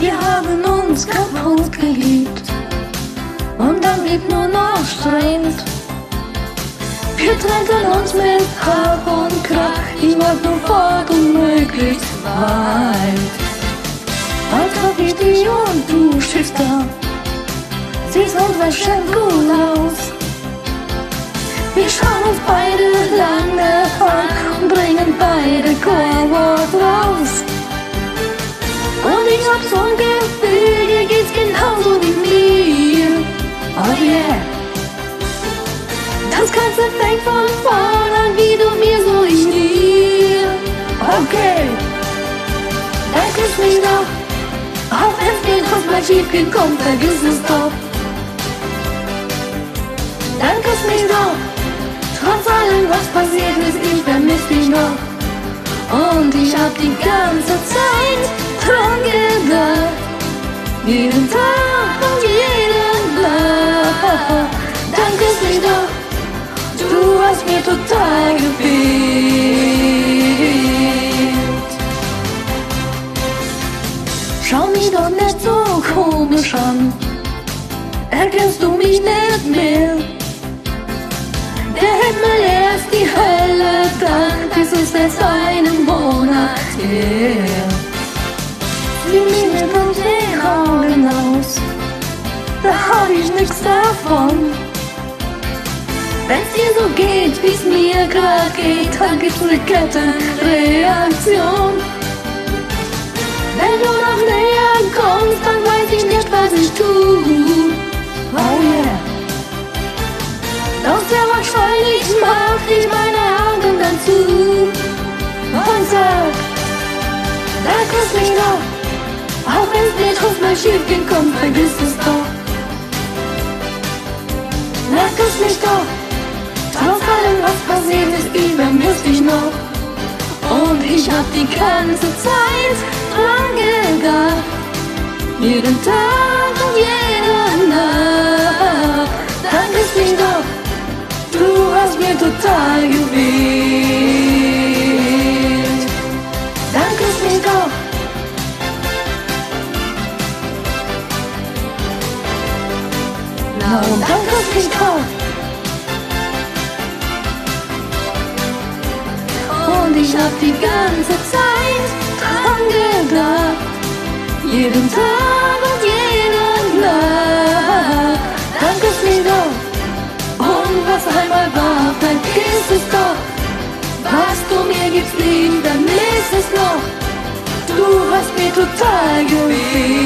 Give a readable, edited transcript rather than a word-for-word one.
Wir haben uns kaputt geliebt und dann blieb nur noch Streit. Wir trennten uns mit Krach und Krach. Ich wollte nur fort und möglichst weit. Bald traf ich dich und du stehst da, siehst unverschämt gut aus. Wir schauen uns beide lange an und bringen beide Chorwort raus. Und ich hab so ein Gefühl, dir geht's genauso wie mir. Oh yeah. Das Ganze fängt von vorn an, wie du mir, so ich dir. Okay. Dann küss mich doch, auch wenn's mir tausendmal schief gekommen, vergiss es doch. Dann küss mich doch, trotz allem was passiert ist, ich vermiss dich noch. Und ich hab die ganze Zeit dran gedacht, jeden Tag und jeden Tag. Dann küss mich doch, du hast mir total gefehlt. Schau mich doch nicht so komisch an, erkennst du mich nicht mehr? Der Himmel erst die Hölle dann, das ist erst einen Monat her. Sieh mich nicht aus den Augen aus, da hab ich nichts davon. Wenn's dir so geht, wie's mir grad geht, dann gibt's ne Kettenreaktion. Wenn du noch näher kommst, dann weiß ich nicht, was ich tu. Oh yeah. Doch sehr wahrscheinlich mach ich meine Augen dann zu und sag, dann küss mich doch, auch wenn's mir tausendmal schief gehen kommt, vergiss es doch. Na, küss mich doch, trotz allem was passiert ist, ich vermiss dich noch. Und ich hab die ganze Zeit dran gedacht, jeden Tag und jede Nacht. Dann küss mich doch, du hast mir total gefehlt. Dann küss mich doch. Na und dann küss mich doch. Und ich hab die ganze Zeit dran gedacht, jeden Tag und jede Nacht. Dann küss mich doch. Und was einmal war, vergiss es doch. Was du mir gibst, lieb, dann ist es noch. Du hast mir total gefehlt.